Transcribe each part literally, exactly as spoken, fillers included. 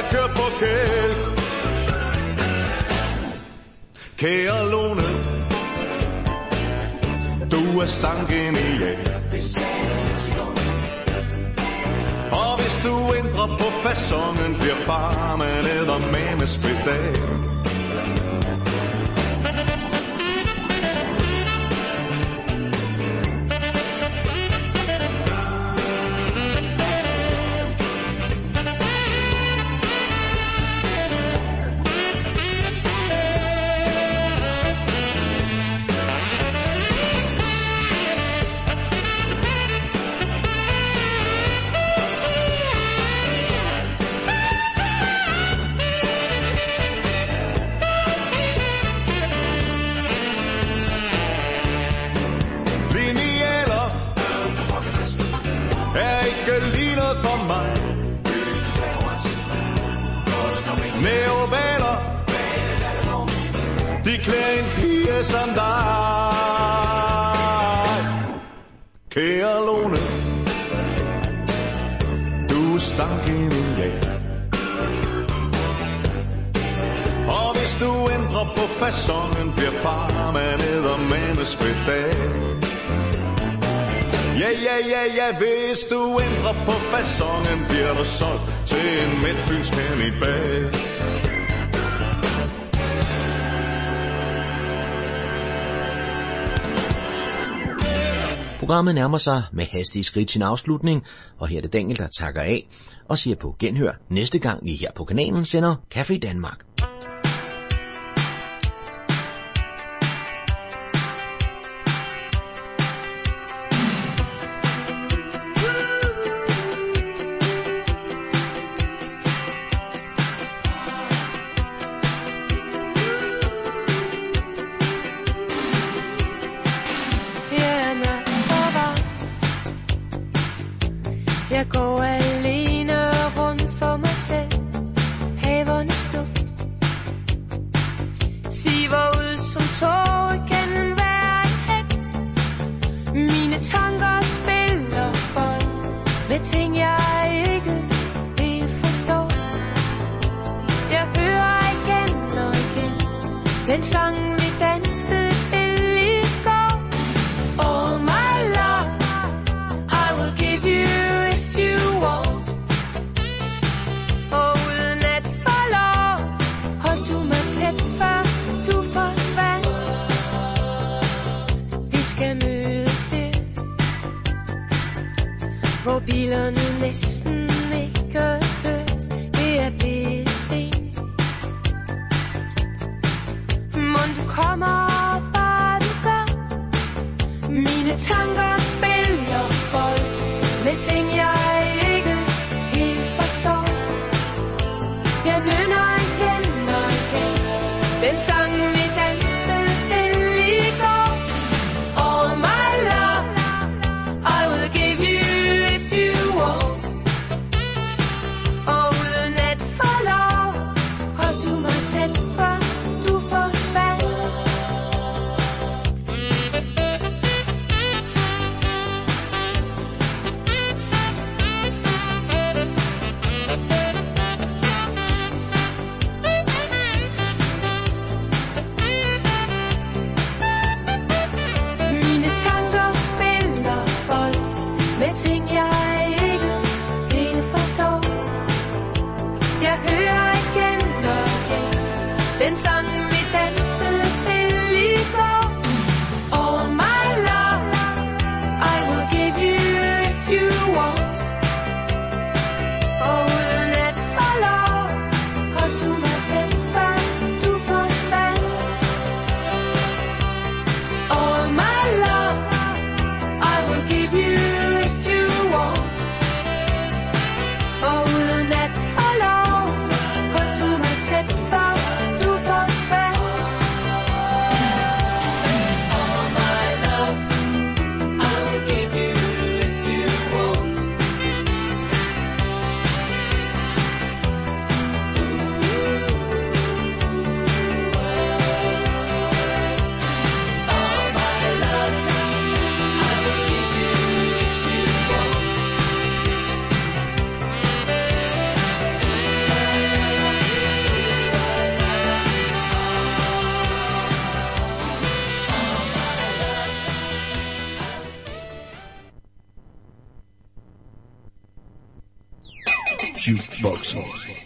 kørt på kælk. Kære Lone, du er stanken i ja. Og hvis du ændrer på façonen, bliver farmen eddermame spidt af. Med ovaler, de klæder en pige som dig. Kære Lone, du er stanken i ja. Og hvis du ændrer på façonen, bliver farmen eddermame spidt af. Ja, ja, ja, ja, hvis du ændrer på façonen, bliver du solgt til en midtfynsk kannibal. Programmet nærmer sig med hastige skridt sin afslutning, og her er det Daniel, der takker af og siger på genhør næste gang vi her på kanalen sender Café Danmark. Jeg går alene rundt for mig selv. Havernes duft siver ud som tårer gennem hver hæk. Mine tanker spiller bold med ting jeg ikke vil forstå. Jeg hører igen og igen den sang vi dansede til i går. Oh my love, I will give you hvor bilerne næsten ikke høres. Det er blevet sent. Mon du kommer, bare du gør. Mine tanker spiller bold med ting jeg ikke helt forstår. Jeg nynner igen og igen den sang vi dansede til i går. All my love, I will give you. Jukeboxen.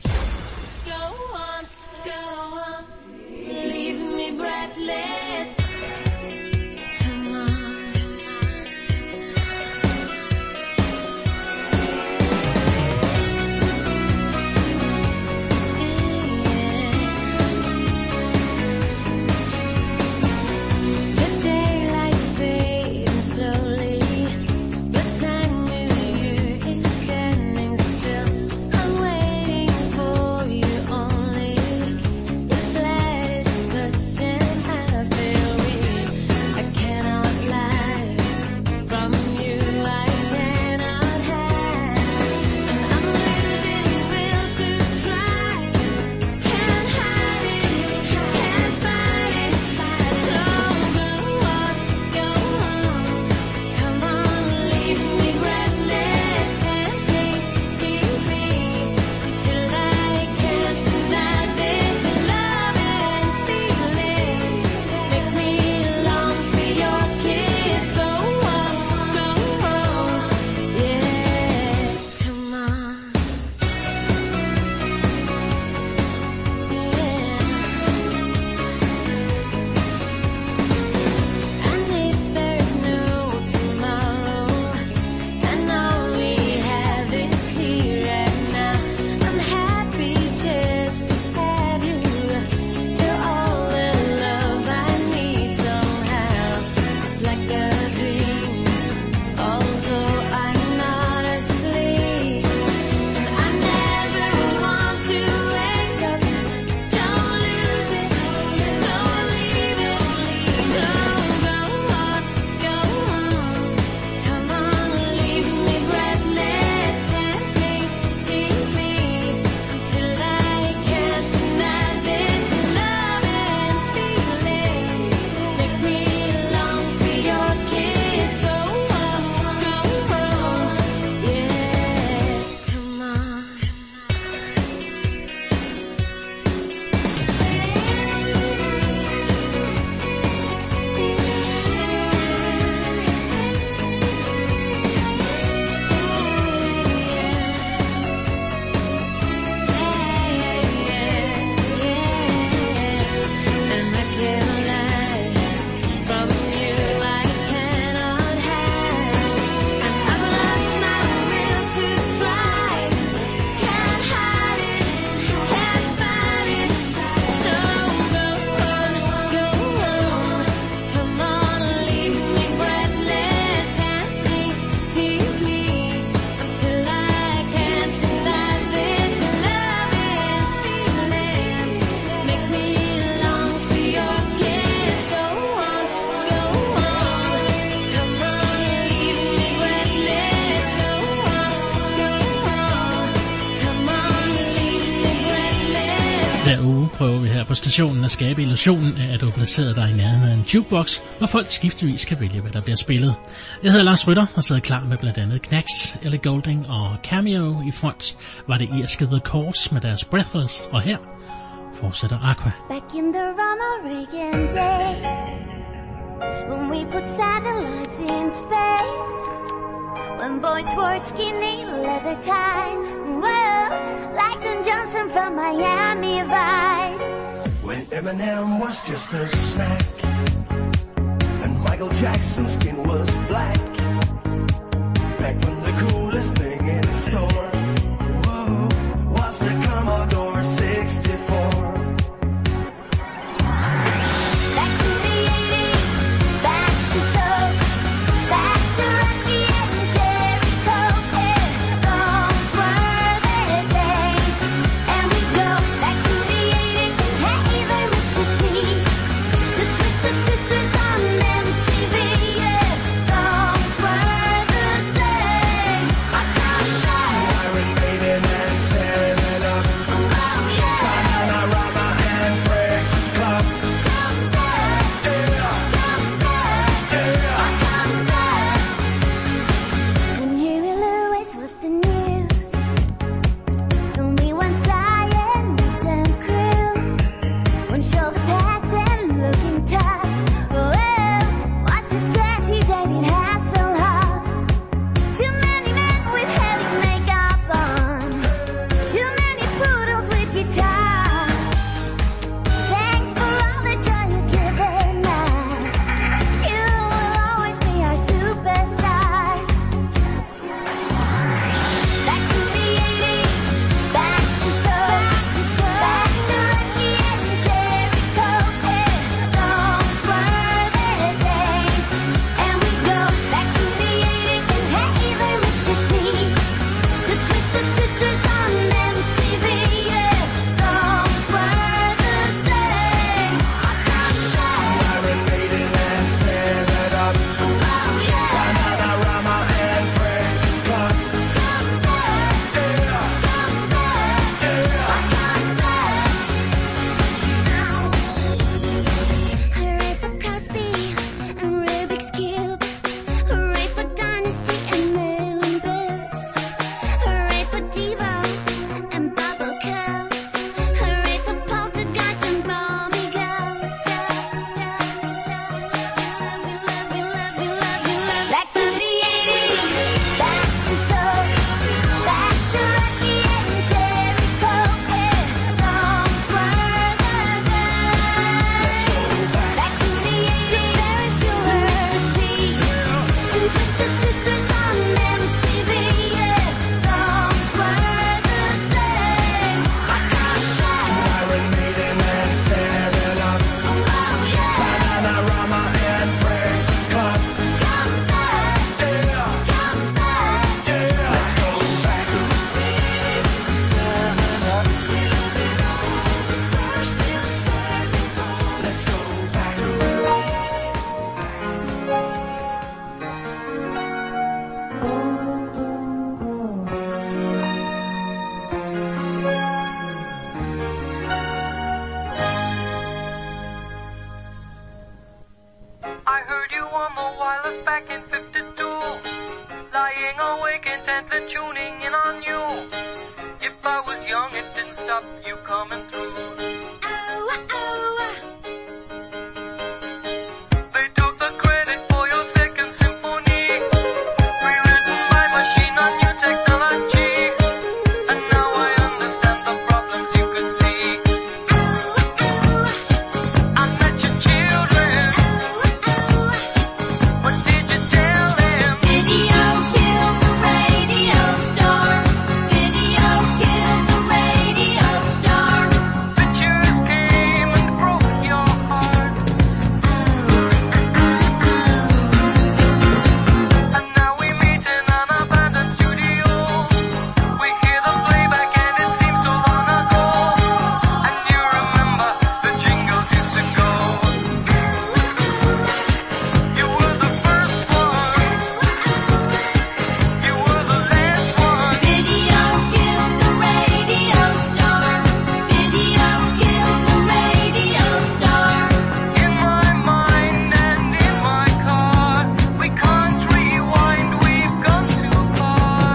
prøver vi her på stationen at skabe illusionen af, at du har placeret dig i nærheden af en jukebox, hvor folk skiftevis kan vælge, hvad der bliver spillet. Jeg hedder Lars Rytter og sidder klar med blandt andet Knacks, Ellie Goulding og Cameo. I front var det irske The Course med deres Breathless, og her fortsætter Aqua. Back in the Ronald Reagan days, when we put satellites in space, when boys wore skinny leather ties, well, like Don Johnson from Miami Vice. When Eminem was just a snack, and Michael Jackson's skin was black, back when the coolest thing in the store, whoa, was the Commodore sixty-four. Sisters on M T V, yeah, gone lying awake intently tuning in on you. If I was young, it didn't stop you coming through. They took the credit for your second symphony, rewritten by machine on new technology. And now I understand the problems you could see. I met your children. What did you tell them? Video killed the radio star. Video killed the radio star. Pictures came and broke your heart. And now we meet in an abandoned studio. We hear the playback and it seems so long ago. And you remember the jingles used to go. You were the first one. You were the last one. Video killed the radio star. Video killed the radio star. In my mind and in my car, we can't rewind, we've gone too far.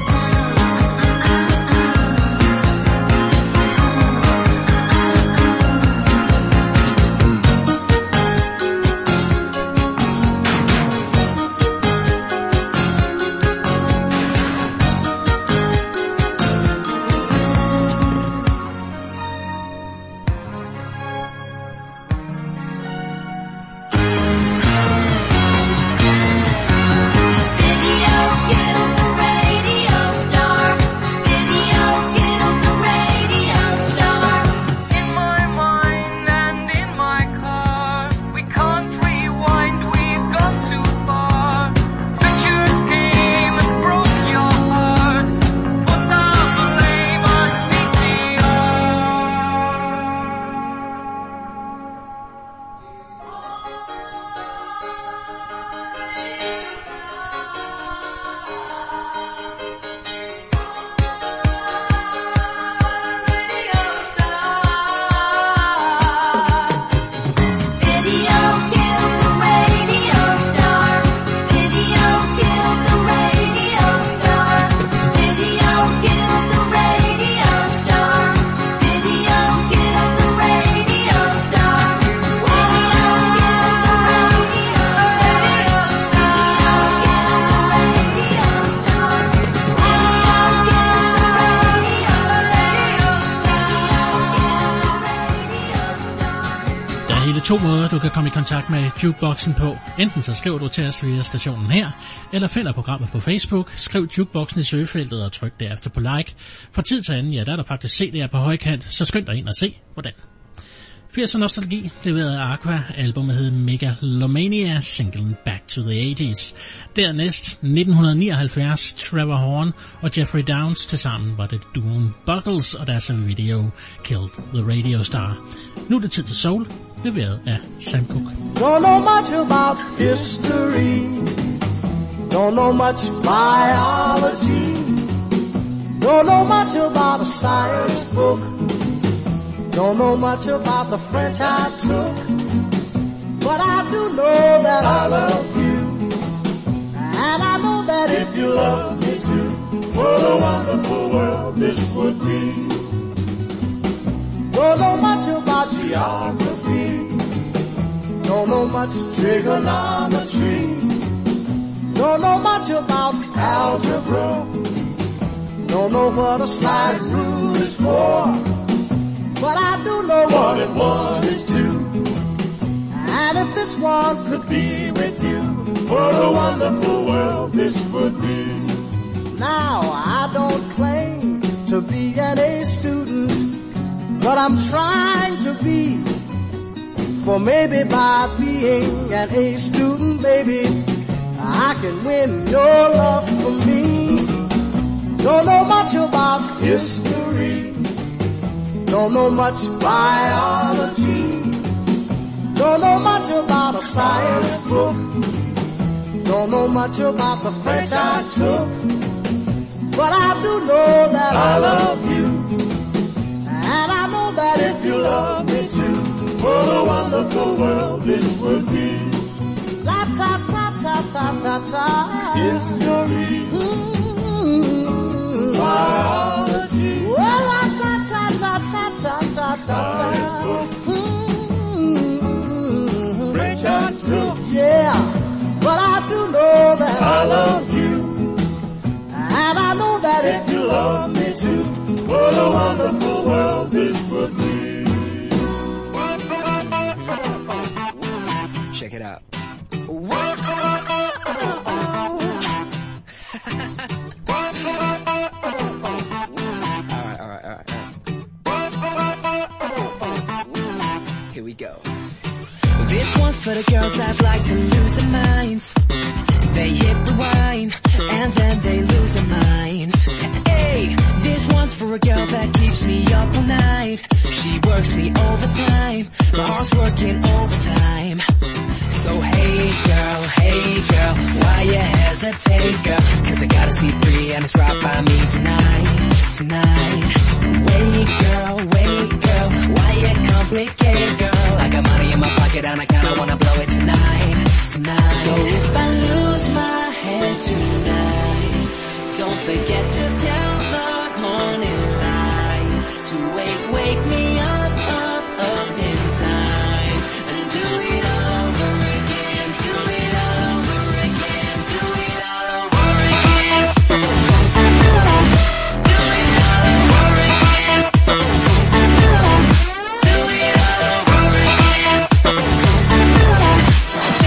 Video killed the radio star. Video killed the radio star. In my mind and in my car, we can't rewind, we've gone too far. Pictures came and broke your heart. Put the blame on V C R. Video killed the radio star. Video killed the radio star. Video killed the radio star. Video killed the radio star. Video Der er hele to måder, du kan komme i kontakt med Jukeboxen på. Enten så skriver du til os via stationen her, eller finder programmet på Facebook, skriv Jukeboxen i søgefeltet og tryk derefter på like. For tid til anden, ja, der er der faktisk C D'er på højkant, så skynd dig ind og se, hvordan. firser Nostalgi, leveret af Aqua, albumet hed Megalomania, singlen Back to the eighties. Dernæst nitten nioghalvfjerds, Trevor Horn og Jeffrey Downs tilsammen var det duoen Buggles og deres video Killed the Radio Star. Nu er det tid til soul, leveret af Sam Cooke. Don't know much about history. Don't know much biology. Don't know much about a science book. Don't know much about the French I took. But I do know that I love you. And I know that if you love me too, what a wonderful world this would be. Don't know much about geography. Don't know much trigonometry. Don't know much about algebra. Don't know what a slide rule is for. But I do know one and one is two. And if this one could be with you, what a wonderful world this would be. Now I don't claim to be an A student, but I'm trying to be. For maybe by being an A student, baby, I can win your love for me. Don't know much about history. Don't know much biology. Don't know much about a science book. Don't know much about the French I took. But I do know that I love you. And I know that if you love me too, what a wonderful world this would be. La ta ta ta ta ta ta. History. for the girls that like to lose their minds. They hit rewind, and then they lose their minds. Hey, this one's for a girl that keeps me up all night. She works me overtime, my heart's working overtime. So hey girl, hey girl, why you hesitate, girl? Cause I gotta see free and it's right by me tonight, tonight. Wait girl, wait girl, why you complicate, girl? I got money in my pocket and I kinda wanna blow it tonight, tonight. So if I lose my head tonight, don't forget to tell the morning light to wake, wake me up, up, up in time and do it all over again, do it all over again, do it all over again, do it all over again, do it all over again, do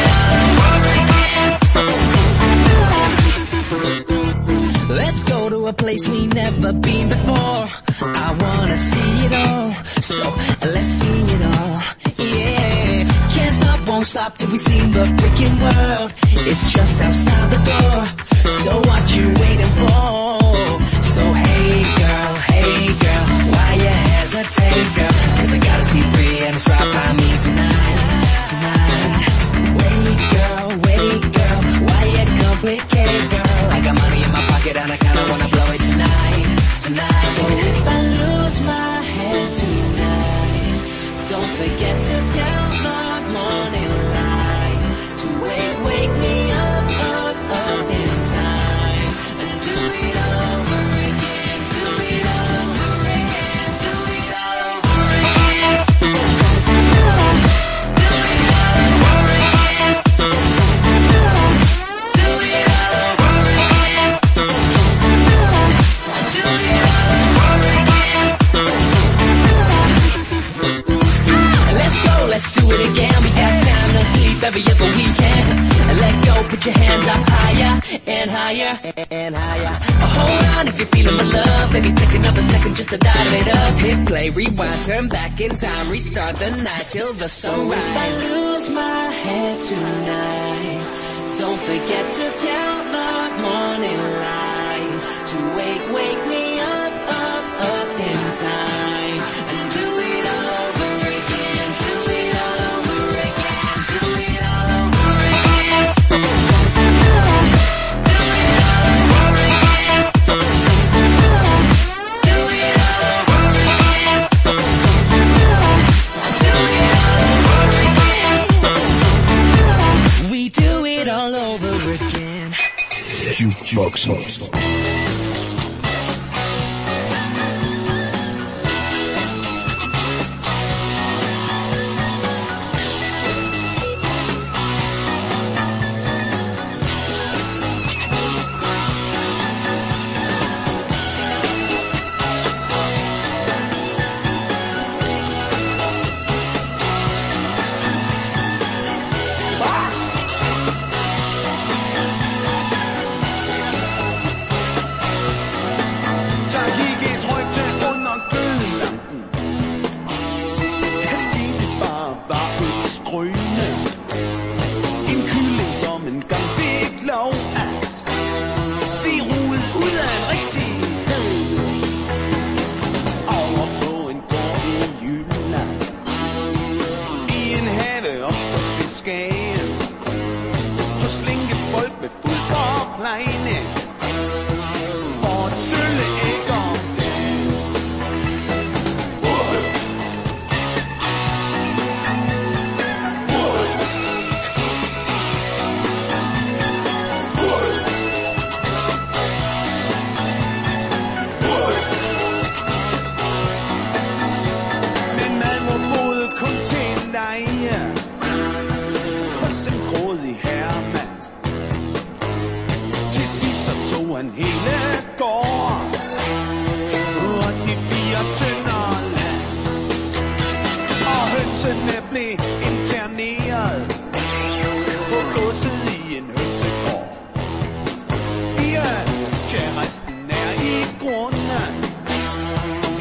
it all over again. Let's go to a place we never been before. I wanna see it all, so let's see it all. Yeah, can't stop, won't stop till we see the freaking world. It's just outside the door, so what you waiting for? So hey girl, hey girl, why you hesitate, girl? Cause I gotta see free and it's right by me tonight, tonight. Wait girl, wait girl, why you complicate, girl? I got money in my pocket and I kinda wanna blow it tonight, tonight. So if I lose my head tonight, don't forget to tell the morning light to wake, wake me up, up, up in time and do it all over again, do it all over again, do it all over again, do it all over again, do it all over again, do it all over again. Let's go, let's do it again. We got time to sleep every other weekend. Let go, put your hands up higher and higher and higher. Oh, hold on if you're feeling the love. Maybe take another second just to dial it up. Hit play, rewind, turn back in time, restart the night till the sunrise. If I lose my head tonight, don't forget to tell the morning light to wake, wake me up, up, up in time and do it all over again, do it all over again, do it all over again, do it all over again, do it all over again, do it all over again. We do it all over again. Jukebox.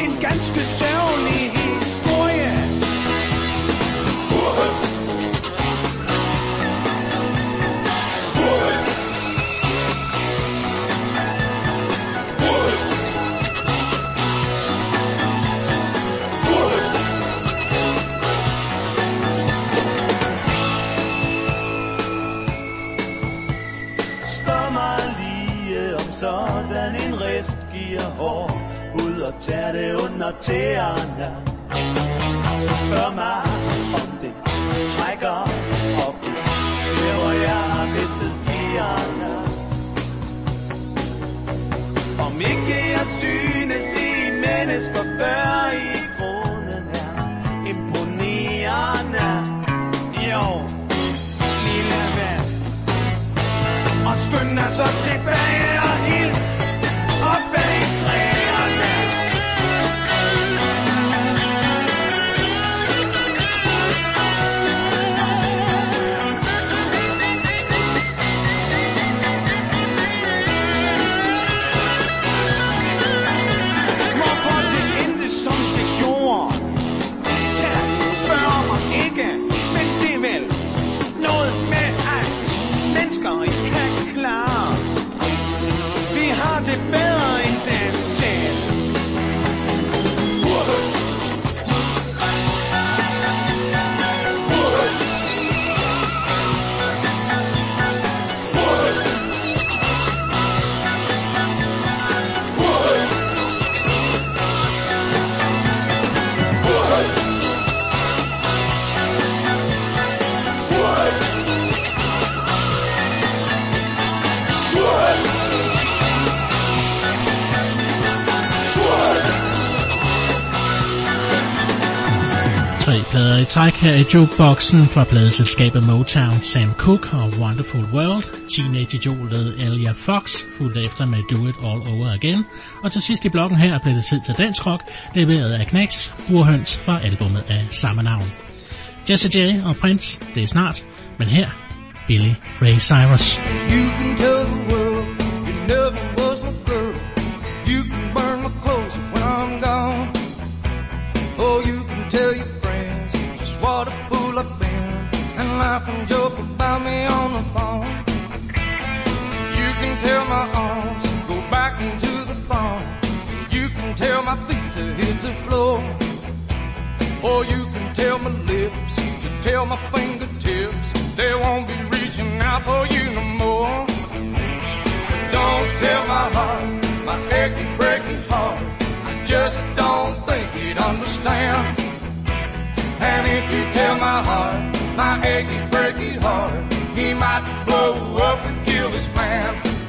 ganske sørgelig historie. sådan en rest giver hår. Ud og tager det under tæerne. Spørg mig om det trækker op. Der hvor jeg har mistet fjerne. Om ikke jeg synes de mennesker gør i grunden er imponerende. Jo, lille mand. Og skynd dig så tilbage og hils op bag træerne. Hvorfor til intet som til jorden? Tag, spørg mig ikke, men det er vel noget med at mennesker ikke kan klare. Vi har det bedre end dem selv. Tre plader i træk her i jukeboxen fra pladeselskabet Motown, Sam Cooke og Wonderful World, teenage-idolet Elijah Fox, fulgt efter med Do It All Over Again, og til sidst i blokken her blev det tid til dansk rock, leveret af Knacks, Burhøns fra albumet af samme navn. Jessie J og Prince, det er snart, men her Billy Ray Cyrus. You can tell the world you never was my girl. You can burn my clothes when I'm gone. Oh, you can tell your friends just what a fool I've been and laugh and joke about me on the phone. You can tell my arms go back into the phone. You can tell my feet to hit the floor. Or you can tell my lips to tell my fingertips they won't be reaching out for you no more. Don't tell my heart, my achy, breaky heart, I just don't think he'd understand. And if you tell my heart, my achy, breaky heart, he might blow up and kill this man.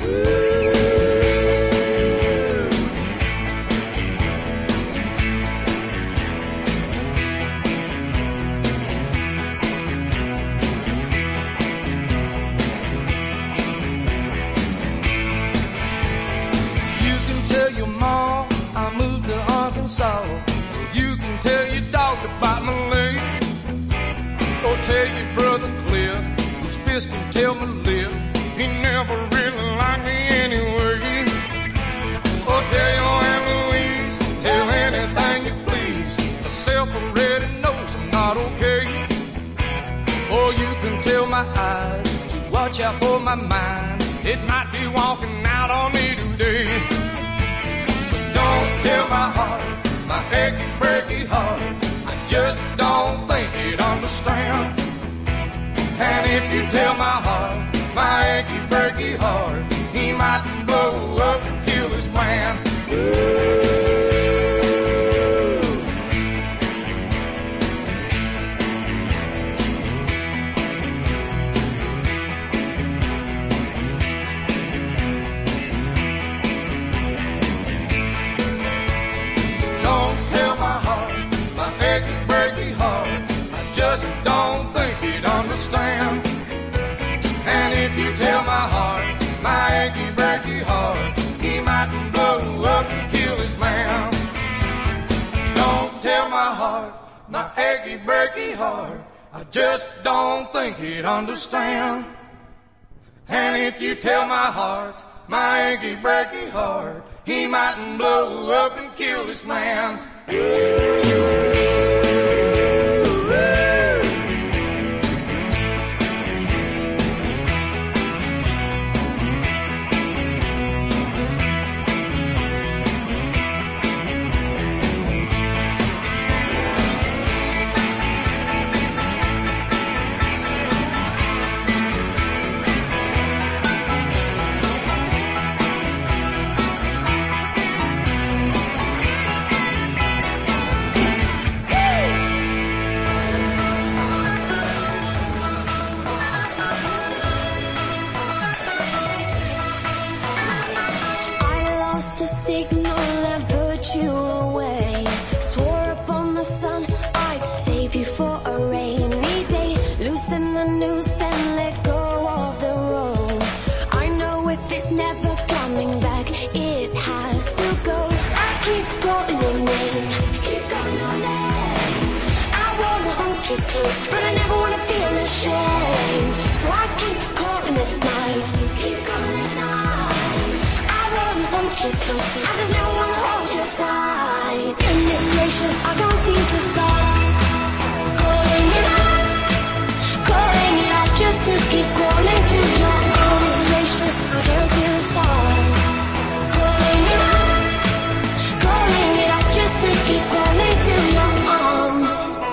Mom, I moved to Arkansas. You can tell your dog about my leg. Or tell your brother Cliff, whose fist can tell my lip. He never really liked me anyway. Or tell your Aunt Louise, tell anything you please. Myself already knows I'm not okay. Or you can tell my eyes to watch out for my mind. It might be walking out on me today. Don't tell my heart, my achy, breaky heart, I just don't think he'd understand. And if you tell my heart, my achy, breaky heart, he might blow up and kill this man. Just don't think he'd understand. And if you tell my heart, my achy, breaky heart, he might blow up and kill his man. Don't tell my heart, my achy, breaky heart, I just don't think he'd understand. And if you tell my heart, my achy, breaky heart, he might blow up and kill this man. coming back. It has to go. I keep calling your name, keep calling your name. I wanna hold you close, but I never wanna feel ashamed. So I keep calling at night, keep calling at night. I wanna hold you close, I just never wanna hold you tight. Goodness gracious, I can't seem to stop calling it out, calling it out just to keep calling to your goodness gracious, I can't see the start. Calling it out, calling it out just to keep calling to your arms.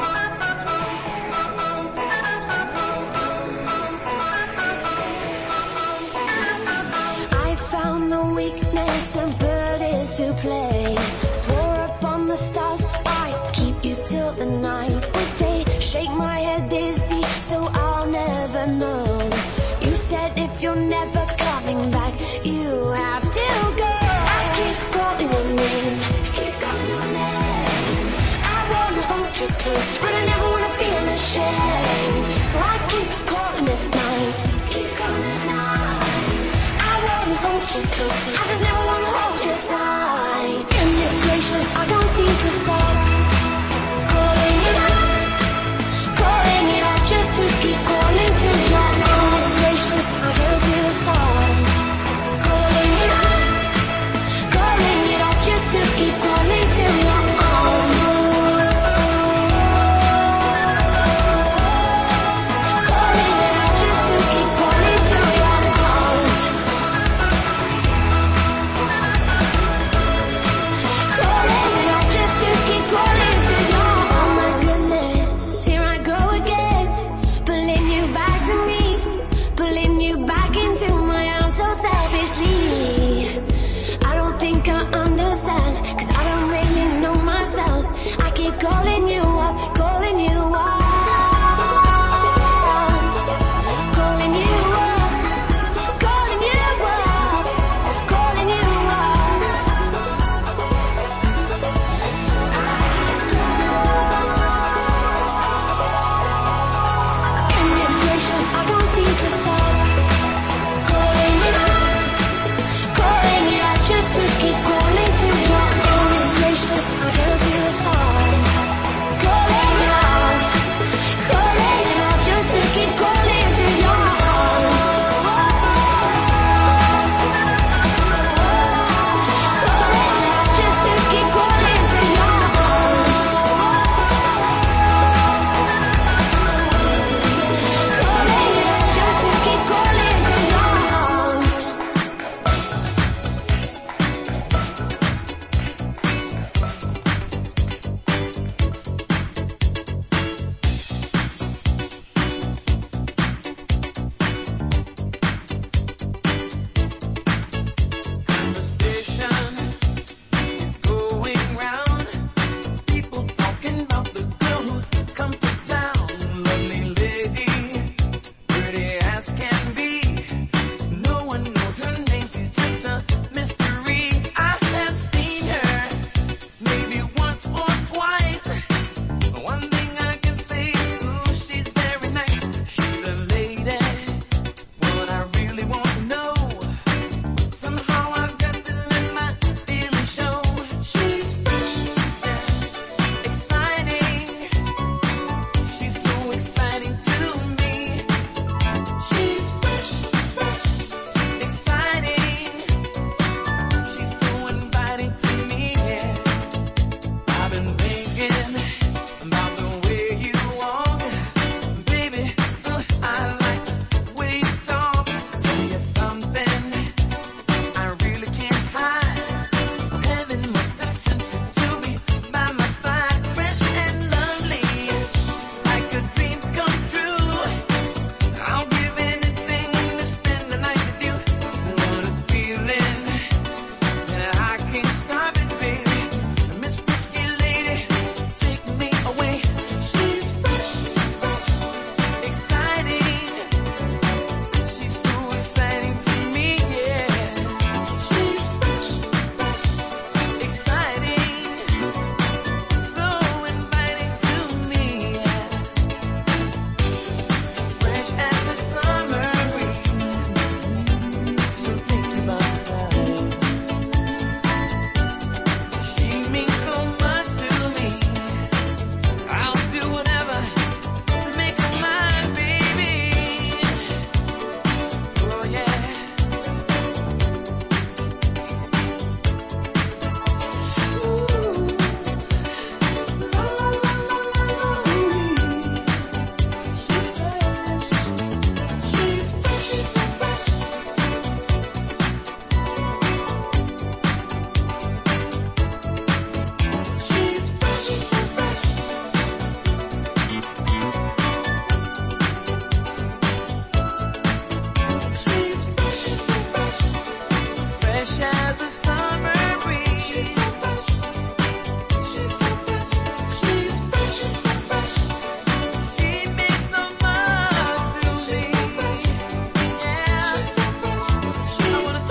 I found the weakness and put it to play. Swore upon the stars I'd keep you till the night would stay. Shake my head dizzy so I'll never know. You said if you're never coming back, you have to go. I keep calling your name, keep calling your name. I wanna hold you close, but I never wanna feel ashamed. So I keep calling at night, keep calling at night. I wanna hold you close, I just never wanna hold you tight.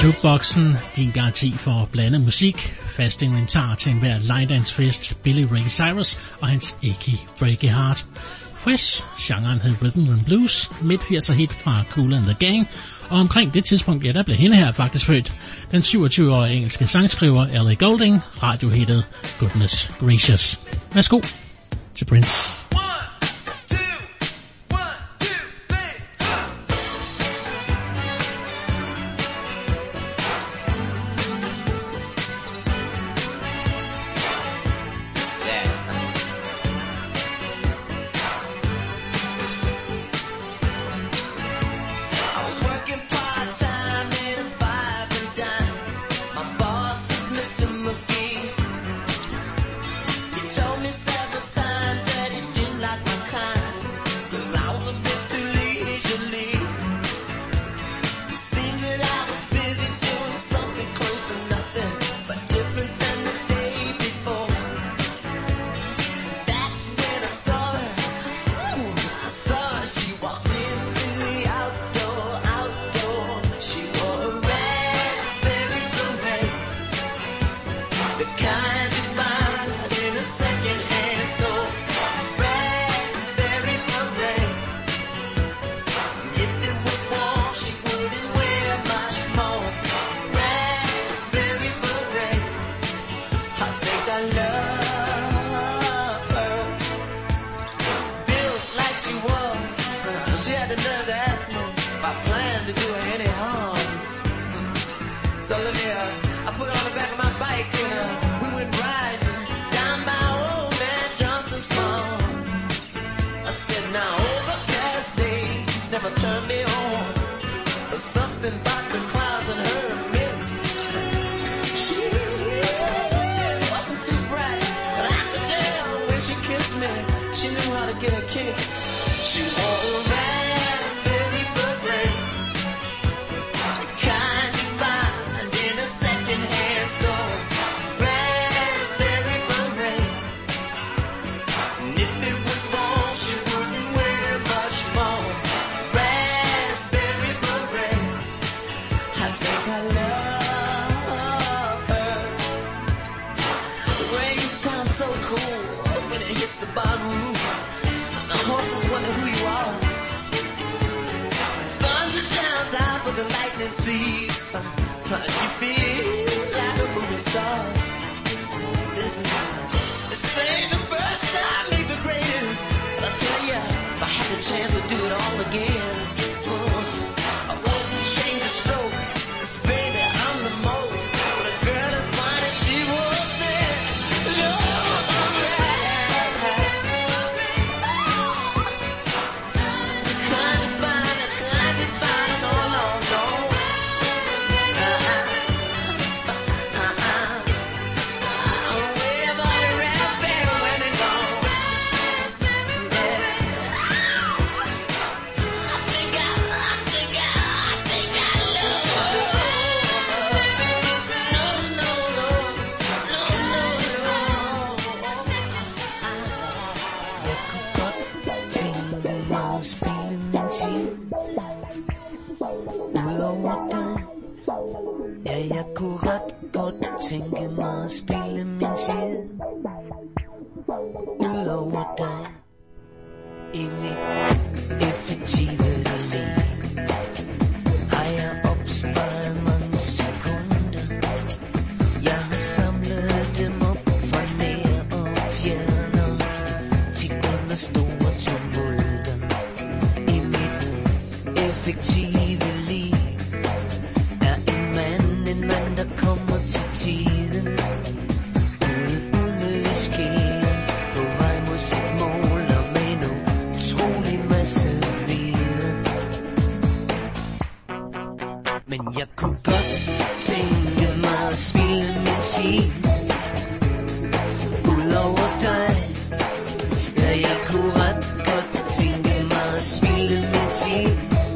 Jukeboxen, din garanti for blandet musik, fast inventar til enhver line dance fest, Billy Ray Cyrus og hans Achy Breaky Heart. Fresh, genren hed Rhythm and Blues, midt firser hit fra Kool and the Gang, og omkring det tidspunkt, ja, der blev hende her faktisk født. Den syvogtyve-årige engelske sangskriver Ellie Goulding, radiohittet Goodness Gracious. Værsgo til Prince.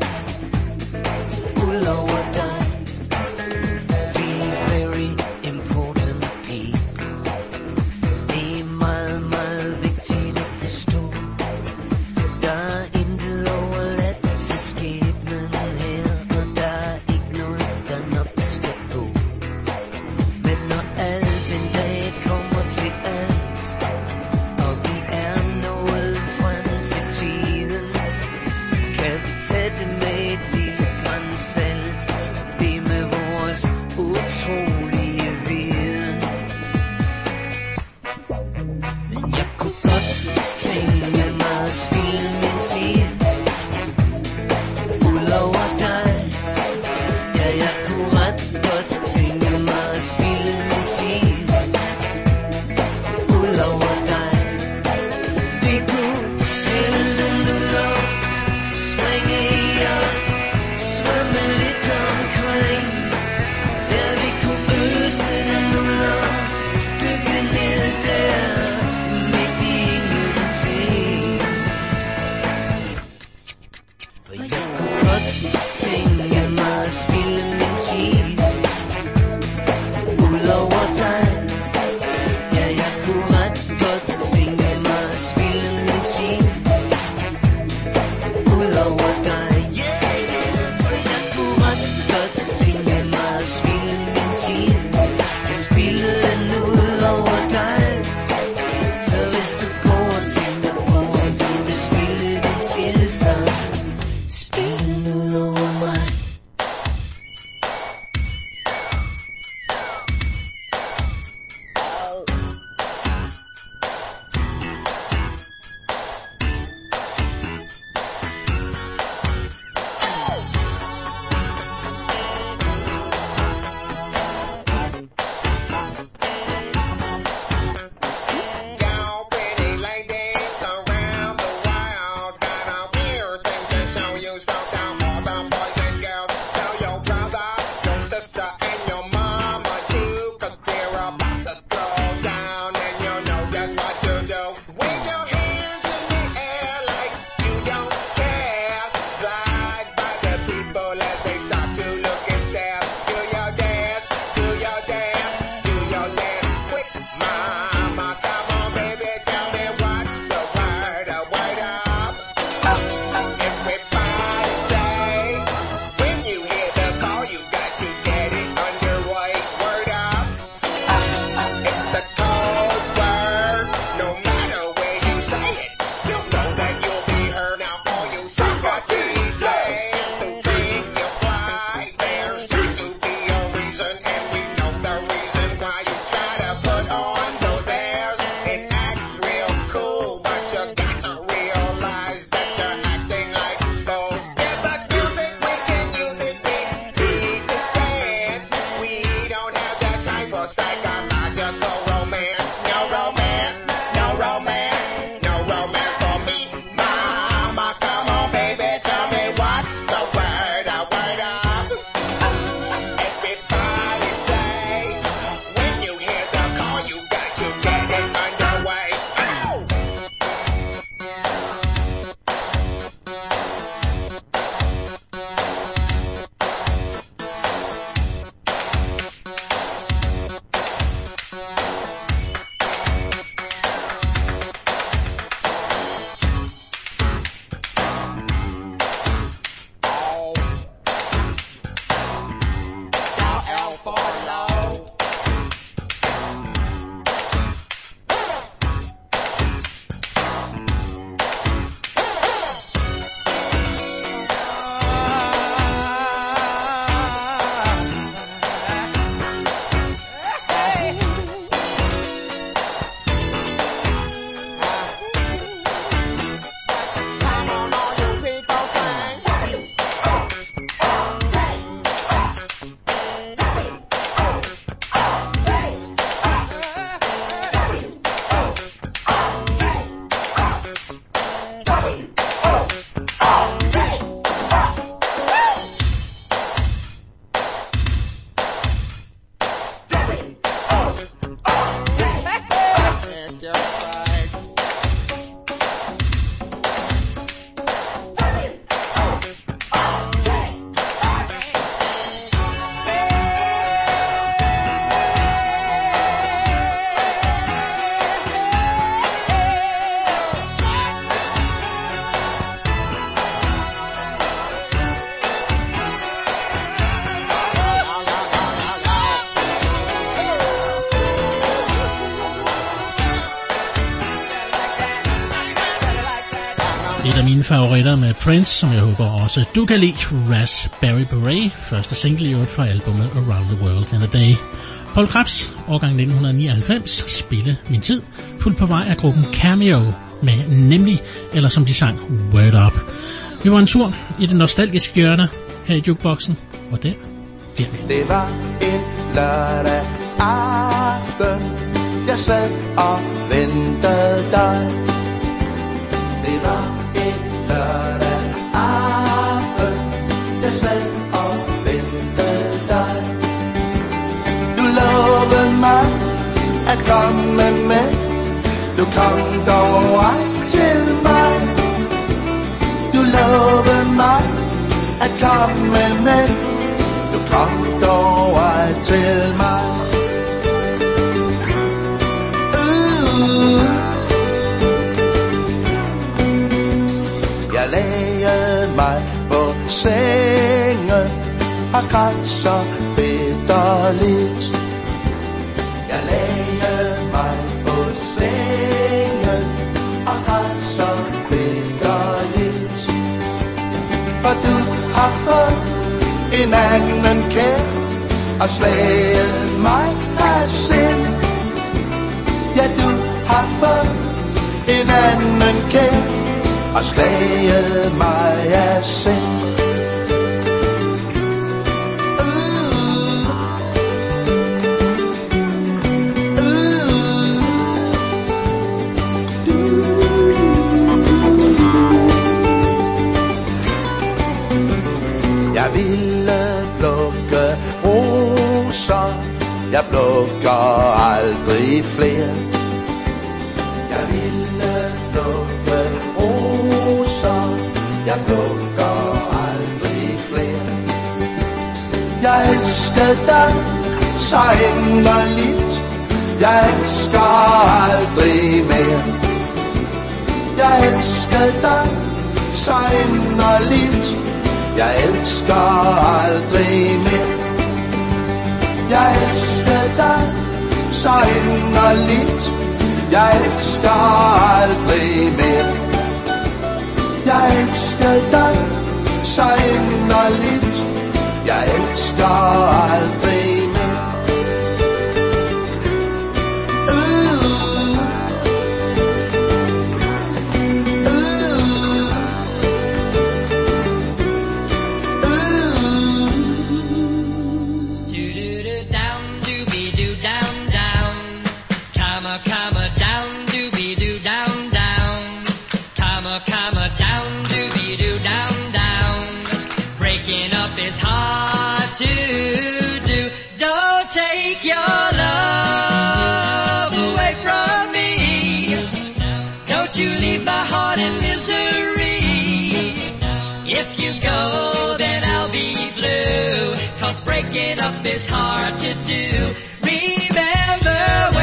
Very important. psychological romance. No romance, no romance, no romance for me, mama. Come on, baby, tell me what's the word, a word up. Everybody say, when you hear the call, you got to get it underway. Ow! Et af mine favoritter med Prince, som jeg håber også du kan lide, Raspberry Beret, første single i øvrigt fra albumet Around the World in a Day. Paul Krebs, årgang nitten nioghalvfems, Spille min tid, fuldt på vej af gruppen Cameo med Nemlig, eller som de sang, Word Up. Vi var en tur i det nostalgiske hjørne her i jukeboxen, og der bliver vi. Det var en lørdag aften, jeg sad og ventede dig. Det var en lørdag aften, jeg sad og ventede dig. Du lovede mig at komme med, du kom dog ej til mig. Du lovede mig at komme med, du kom dog ej til mig. Uh. Jeg lagde mig på sengen og græd så bitterligt. Jeg lagde mig på sengen og græd så bitterligt. For du har fået en anden kær og slaget mig af sind. Ja, du har fået en anden kær og slaget mig af sind. Jeg ville plukke roser, jeg plukker aldrig flere. Jeg ville plukke roser, jeg plukker aldrig flere. Jeg elskede dig så inderligt, jeg elsker aldrig mere. Jeg elskede dig så inderligt, jeg elsker aldrig mere. Jeg elsker dig så inderligt, jeg elsker aldrig mere. Jeg elsker dig så inderligt, jeg elsker aldrig mere. Down, doobie doo, down. up is hard to do. Remember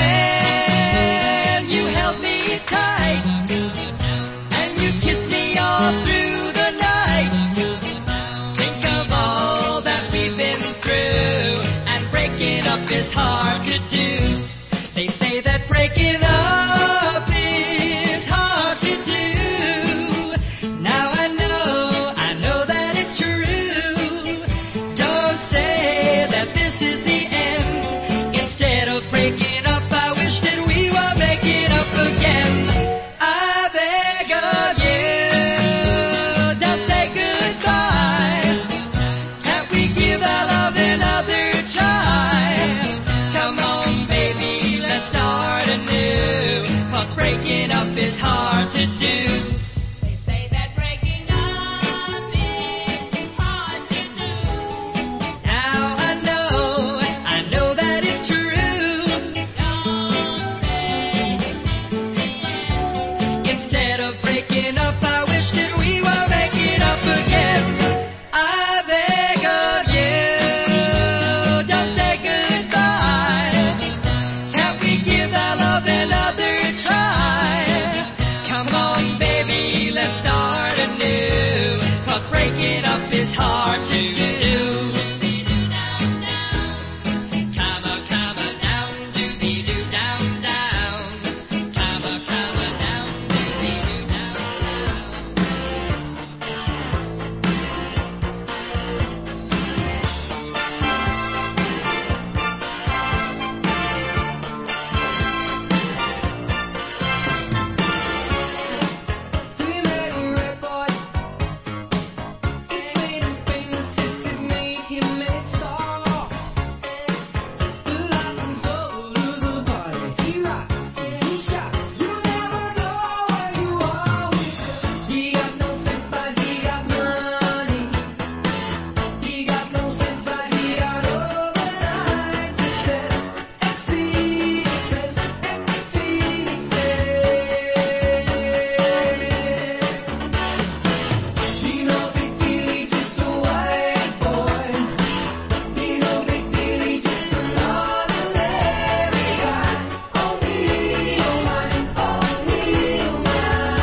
when you held me tight and you kissed me all through the night. Think of all that we've been through, and breaking up is hard to do. They say that breaking up is hard to do. Now I know, I know that it's true. Don't say that this is the end. Instead of breaking up, I wish that we were making up again. I beg of you, don't say goodbye. Can't we give our love another try? Come on, baby, let's start anew. 'Cause breaking up is hard to do. They say that breaking up is hard to do. Now I know, I know that it's true. Don't say instead of breaking up, I wish that we were making up again. I beg of you, don't say goodbye. Can't we give our love another try? Come on, baby, let's start anew. 'Cause breaking up is hard to do. Come on, come on down, doobie-doo, down, down. Come on, come on down, doobie-doo, down, down. We made a record. We made him famous, yes, it made him made stars. The lightning's over to the party. He rocks and he shocks. You never know where you are with him. He got no sense, but he got money. He got no sense, but he got overnight success. Exceed success, exceed success. He no big deal, he just a white boy. He no big deal, he just another Larry guy. Oh me, oh my, oh me, oh my.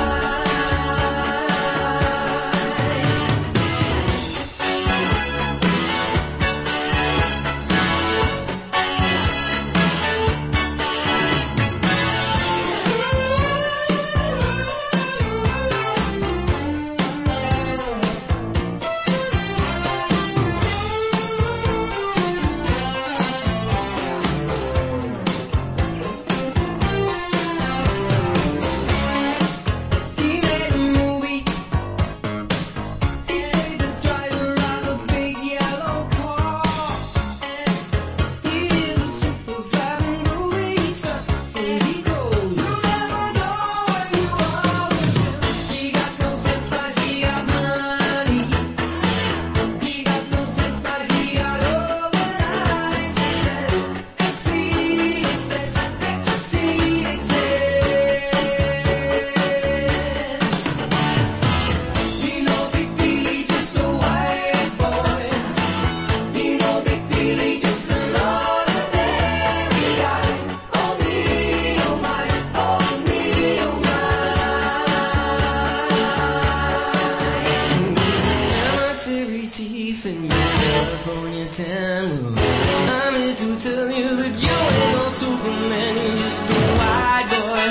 He made a movie. He played the driver of a big yellow car. He is a super fat movie star, so he goes. You never know where you are with him. He got no sense, but he got money. He got no sense, but he got overnight success. Exceed success, exceed success. He no big deal, he just a white boy. He no big deal, he just another Larry guy. Oh me, oh my, oh me, oh my. Cemetery teeth and your California tan. I'm here to tell you that you ain't no Superman, you're just a white boy.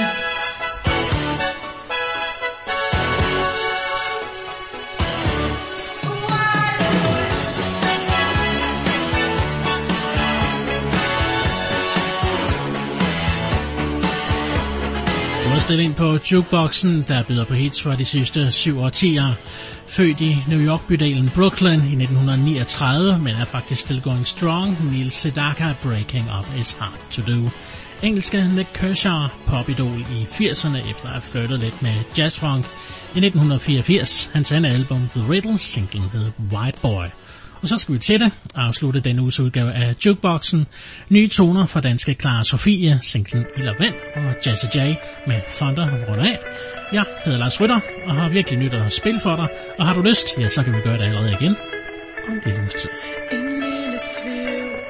Du har stillet ind på jukeboxen, der byder på hits for de sidste syv årtier. Født i New York-bydelen Brooklyn i nitten niogtredive, men er faktisk still going strong. Neil Sedaka, Breaking Up is Hard to Do. Engelske Nick Kershaw, popidol i firserne efter at have flirtet lidt med jazzfunk. I nitten fireogfirs, hans andet album The Riddle, singlen hed White Boy. Og så skal vi til det afslutte denne uges udgave af Jukeboxen. Nye toner fra danske Clara Sofie, singlen Ild og Vand, og Jazzy J med Thunder rundt af. Jeg hedder Lars Rytter og har virkelig nyt at spille for dig, og har du lyst, ja, så kan vi gøre det allerede igen om en lille uges tid. En lille tvivl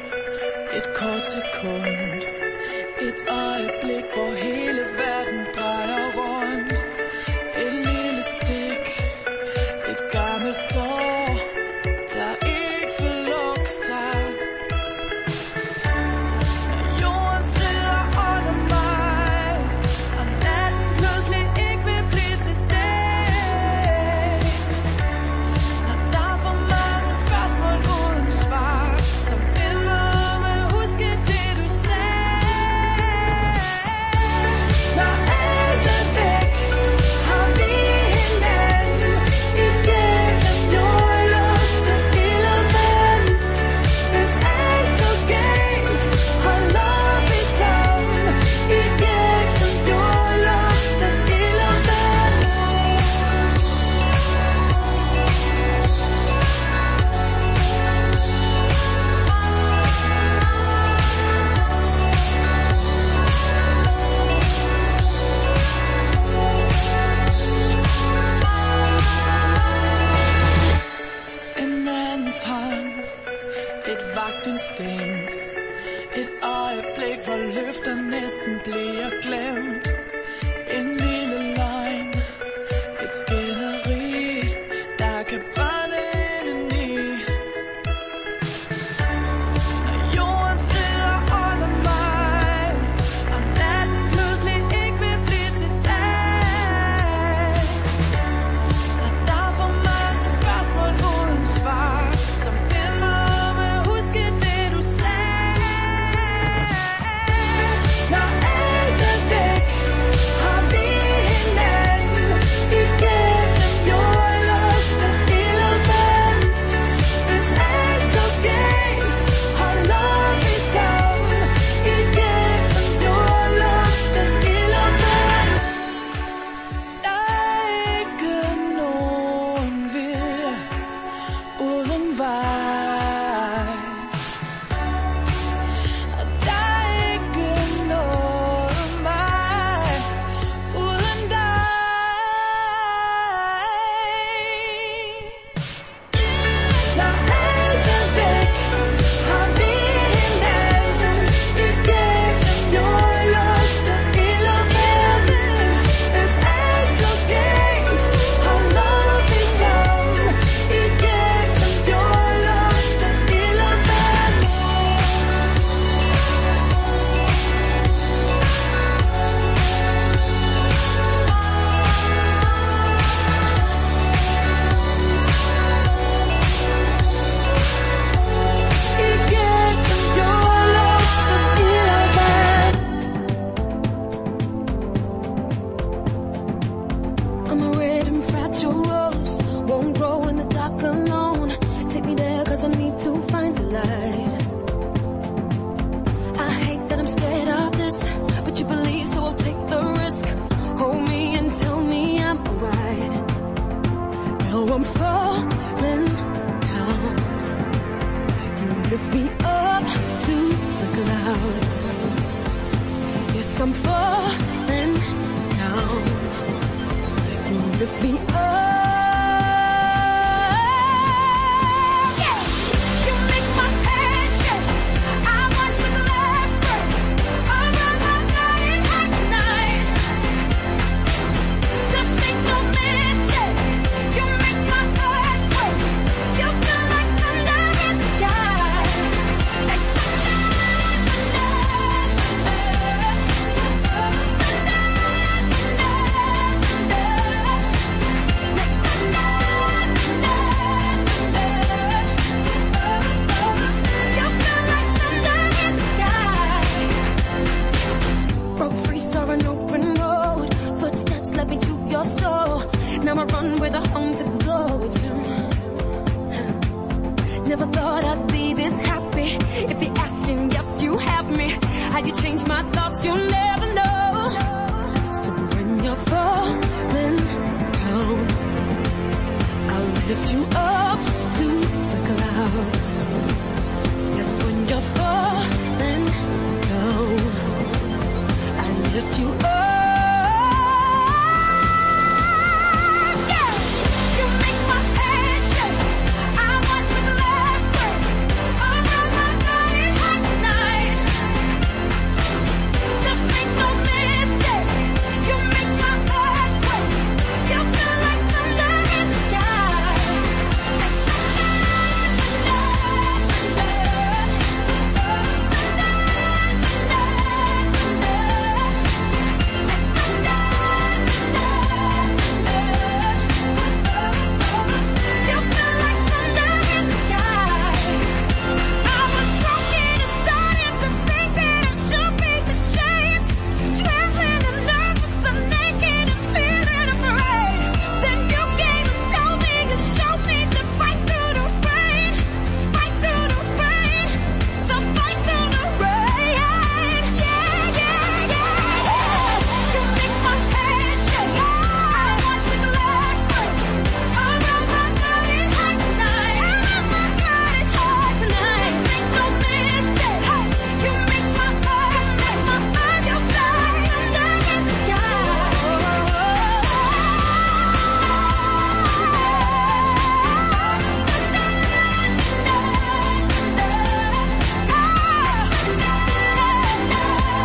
sekund. Et øjeblik, hvor hele verden drejer rundt. Et lille stik, et gammelt sår, der ikke vil lukke sig. Jorden stiller under mig, og natten pludselig ikke vil blive til dag. Og der er for mange spørgsmål uden svar, som binder mig om at huske det du sagde. Når alt er væk, har vi hinanden igennem jord, luft og ild og vand. Hvis alt går galt, holder vi sammen igennem jord, luft og ild og vand. En andens hånd, et vagtinstinkt, et øjeblik, hvor løfter næsten bliver glemt. En lille løgn, et skænderi, der kan brænde indeni. Når jorden stiller under mig, og natten pludselig ikke vil blive til dag. Og der er for mange spørgsmål uden svar, som binder mig om at huske det du sagde. Når alt er væk, har vi hinanden igennem jord, luft og ild og vand. Hvis alt går galt, holder vi sammen igennem jord, luft og ild og vand. Der er ikke nogen vilje uden vej, og der er ikke noget mig uden dig. Når alt er væk, har vi hinanden igennem jord, luft og ild og vand. Hvis alt går galt, holder vi sammen igennem jord, luft og ild og vand. Igennem jord, luft og ild og vand. I'm a red and fragile rose, won't grow in the dark alone. Take me there cause I need to find the light. I hate that I'm scared of this, but you believe so I'll take the risk. Hold me and tell me I'm alright. Now I'm falling down, you lift me up to the clouds. Yes, I'm falling down, you lift me up. You make my head shake. I watch the glass break around my body tonight. This ain't no mistake. You make my heart quake. You feel like thunder in the sky. Like you feel like thunder in the sky. Broke free, saw an open road. Footsteps led me to your soul. Now I run with a home to go to. Never thought I'd be this happy. If you're asking, yes, you have me. How you change my thoughts, you'll never know. So when you're falling down, I'll lift you up.